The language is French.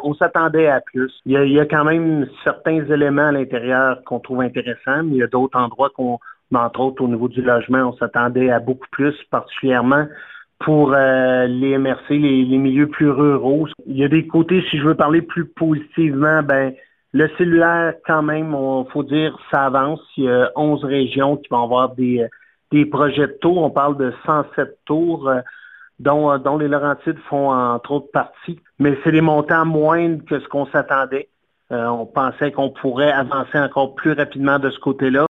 on s'attendait à plus. Il y a quand même certains éléments à l'intérieur qu'on trouve intéressants, mais il y a d'autres endroits entre autres au niveau du logement, on s'attendait à beaucoup plus, particulièrement pour les MRC, les milieux plus ruraux. Il y a des côtés, si je veux parler plus positivement, le cellulaire, quand même, faut dire, ça avance. Il y a 11 régions qui vont avoir des projets de tours. On parle de 107 tours, dont les Laurentides font entre autres partie. Mais c'est des montants moindres que ce qu'on s'attendait. On pensait qu'on pourrait avancer encore plus rapidement de ce côté-là.